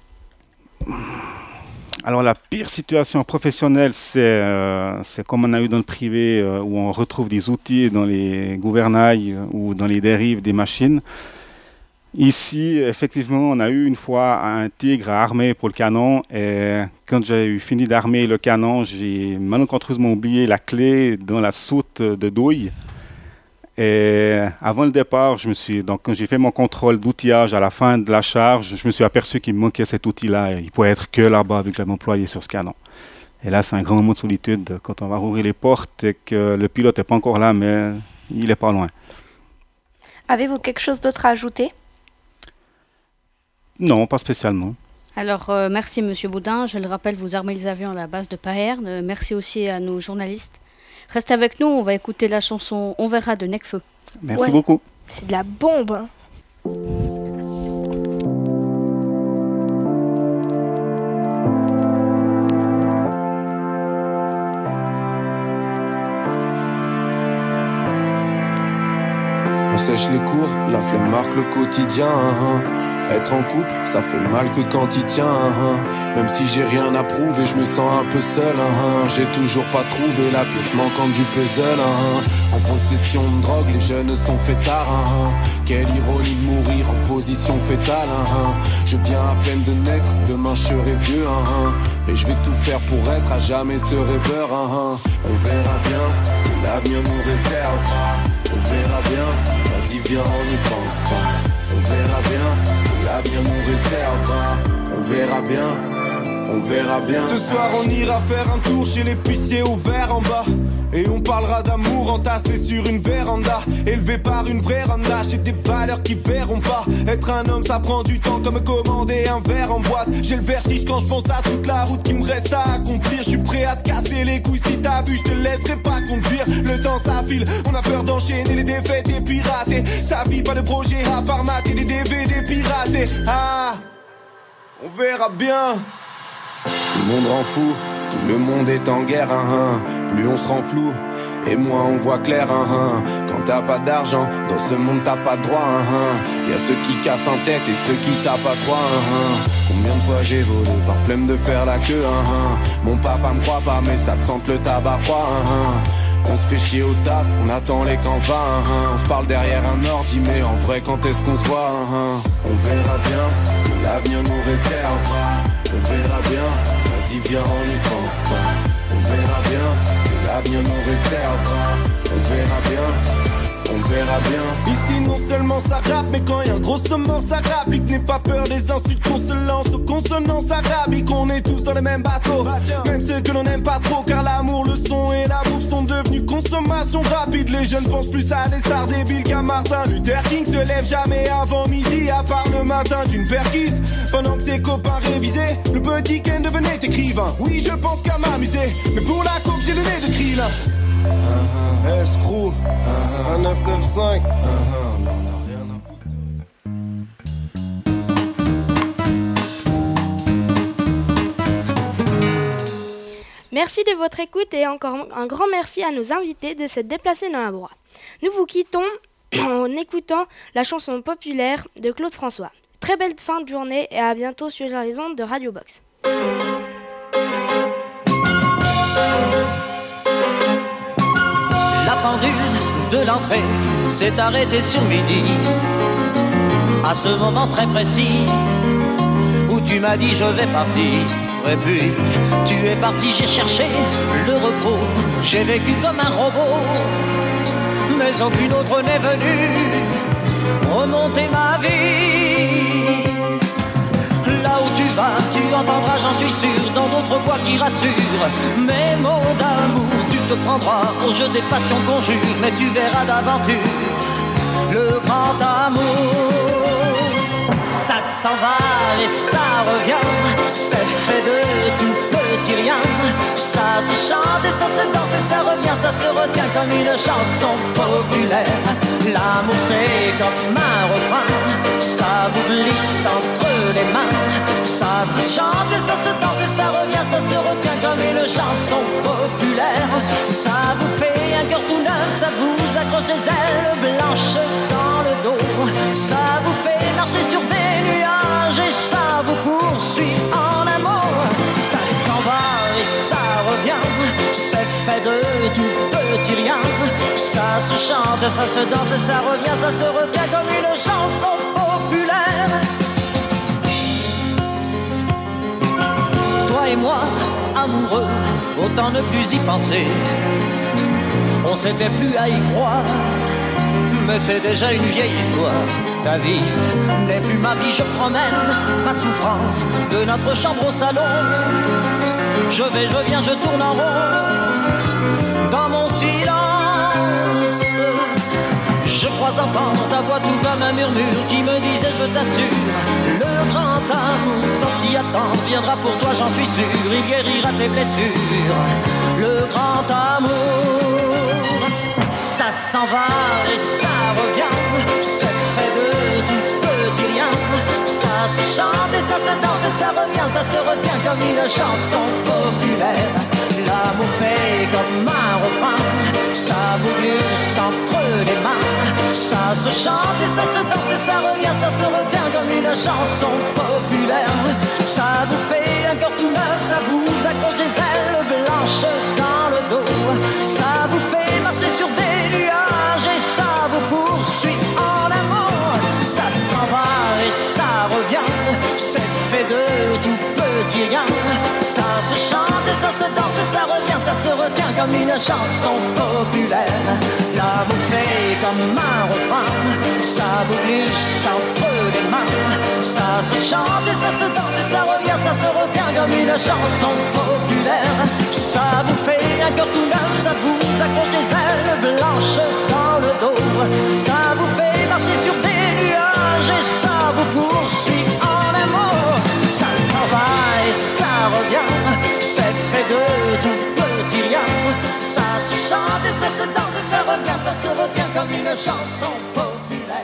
Alors, la pire situation professionnelle, c'est, euh, c'est comme on a eu dans le privé, euh, où on retrouve des outils dans les gouvernails euh, ou dans les dérives des machines. Ici, effectivement, on a eu une fois un tigre à armer pour le canon et quand j'ai eu fini d'armer le canon, j'ai malencontreusement oublié la clé dans la soute de douille. Et avant le départ, je me suis, donc quand j'ai fait mon contrôle d'outillage à la fin de la charge, je me suis aperçu qu'il me manquait cet outil-là et il pouvait être que là-bas vu que j'avais employé sur ce canon. Et là, c'est un grand moment de solitude quand on va rouvrir les portes et que le pilote n'est pas encore là, mais il n'est pas loin. Avez-vous quelque chose d'autre à ajouter? Non, pas spécialement. Alors, euh, merci Monsieur Boudin. Je le rappelle, vous armez les avions à la base de Paherne. Euh, merci aussi à nos journalistes. Restez avec nous, on va écouter la chanson On verra de Necfeu. Merci ouais. beaucoup. C'est de la bombe. Hein. On sèche les cours, la flemme marque le quotidien. Hein. Être en couple, ça fait mal que quand il tient. Hein. Même si j'ai rien à prouver, je me sens un peu seul. Hein. J'ai toujours pas trouvé la pièce manquante du puzzle. Hein. En possession de drogue, les jeunes sont fêtards. Hein. Quelle ironie de mourir en position fétale. Hein. Je viens à peine de naître, demain je serai vieux. Hein. Et je vais tout faire pour être à jamais ce rêveur. Hein. On verra bien ce que l'avenir nous réserve. On verra bien, vas-y viens on n'y pense pas. On verra bien ce que l'avenir nous réserve. On verra bien, on verra bien. Ce soir on ira faire un tour chez l'épicier au verre en bas. Et on parlera d'amour entassé sur une véranda. Élevé par une vraie randa. J'ai des valeurs qui verront pas. Être un homme ça prend du temps comme commander un verre en boîte. J'ai le vertige quand je pense à toute la route qui me reste à accomplir. Je suis prêt à te casser les couilles si t'as bu, je te laisserai pas conduire. Le temps ça file, on a peur d'enchaîner les défaites et pirater. Ça vit pas de projet à part mater les D V D piratés. Ah, on verra bien. Tout le monde rend fou, tout le monde est en guerre, hein, hein. Plus on se rend flou, et moins on voit clair, hein, hein. Quand t'as pas d'argent, dans ce monde t'as pas de droit, hein, hein. Y'a ceux qui cassent en tête et ceux qui tapent à trois, hein, hein. Combien de fois j'ai volé par flemme de faire la queue, hein, hein. Mon papa me croit pas mais ça te sente le tabac froid, hein, hein. On se fait chier au taf, on attend les camps va, hein, hein. On se parle derrière un ordi mais en vrai quand est-ce qu'on se voit, hein, hein. On verra bien ce que l'avenir nous réserve. On verra bien, vas-y viens on n'y pense pas. On verra bien ce que l'avenir nous réserve. On verra bien. on verra bien. Ici non seulement ça rappe, mais quand y a un gros saumon ça rapplique. N'aie pas peur des insultes qu'on se lance aux consonances arabiques. On est tous dans le même bateau, même ceux que l'on n'aime pas trop. Car l'amour, le son et la bouffe sont devenus consommation rapide. Les jeunes pensent plus à des stars débiles qu'à Martin Luther King. Se lève jamais avant midi, à part le matin d'une perquise. Pendant que ses copains révisaient, le petit Ken devenait écrivain. Oui, je pense qu'à m'amuser, mais pour la coke j'ai le nez de Krillin. Uh-huh. Escrew, uh-huh. un neuf neuf cinq, uh-huh. Non, on a rien à foutre. Merci de votre écoute et encore un grand merci à nos invités de s'être déplacés dans la broie. Nous vous quittons en écoutant la chanson populaire de Claude François. Très belle fin de journée et à bientôt sur les ondes de Radio Box. La pendule de l'entrée s'est arrêtée sur midi. À ce moment très précis où tu m'as dit je vais partir. Et puis tu es parti, j'ai cherché le repos. J'ai vécu comme un robot, mais aucune autre n'est venue remonter ma vie. Là où tu vas, tu entendras, j'en suis sûr, dans d'autres voix qui rassurent. Mais mon d'amour, tu te prendras au jeu des passions qu'on jure. Mais tu verras d'aventure le grand amour. Ça s'en va et ça revient, c'est fait de tout petit rien. Ça se chante et ça se danse et ça revient, ça se retient comme une chanson populaire. L'amour c'est comme un refrain, ça vous glisse entre les mains. Ça se chante et ça se danse et ça revient, ça se retient comme une chanson populaire. Ça vous fait un cœur tout neuf, ça vous accroche des ailes blanches dans le dos. Ça vous fait marcher sur des nuages et ça vous poursuit en amour. Ça s'en va et ça revient, c'est fait de tout petit rien. Ça se chante, ça se danse et ça revient, ça se retient comme une chanson populaire. Toi et moi, amoureux, autant ne plus y penser. On s'était plus à y croire, mais c'est déjà une vieille histoire. Ta vie n'est plus ma vie, je promène ma souffrance de notre chambre au salon. Je vais, je viens, je tourne en rond dans mon silence. Je crois entendre ta voix tout comme un murmure qui me disait je t'assure, le grand amour sans t'y attendre viendra pour toi, j'en suis sûr. Il guérira tes blessures, le grand amour. Ça s'en va et ça revient, c'est fait de tout petit rien. Ça se chante et ça se danse et ça revient, ça se retient comme une chanson populaire. L'amour c'est comme un refrain, ça vous glisse entre les mains. Ça se chante et ça se danse et ça revient, ça se retient comme une chanson populaire. Ça vous fait un cœur tout neuf, ça vous accroche des ailes blanches dans le dos. Ça vous fait marcher sur des nuages et ça vous poursuit en amour. Ça s'en va et ça revient, c'est fait de tout petit rien. Ça se chante et ça se danse et ça revient, ça se retient comme une chanson populaire. L'amour c'est comme un refrain, ça vous glisse entre les mains. Ça se chante et ça se danse et ça revient, ça se retient comme une chanson populaire. Ça vous fait un cœur tout neuf, ça vous accroche des ailes blanches dans le dos. Ça vous fait marcher sur des nuages et ça vous poursuit en amour. Ça s'en va et ça revient, c'est fait de tout petit rien. Ça se chante et ça se danse et ça revient, ça se retient comme une chanson populaire.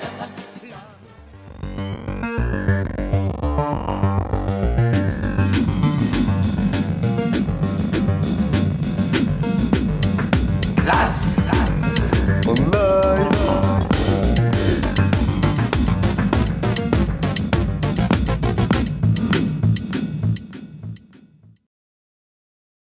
Las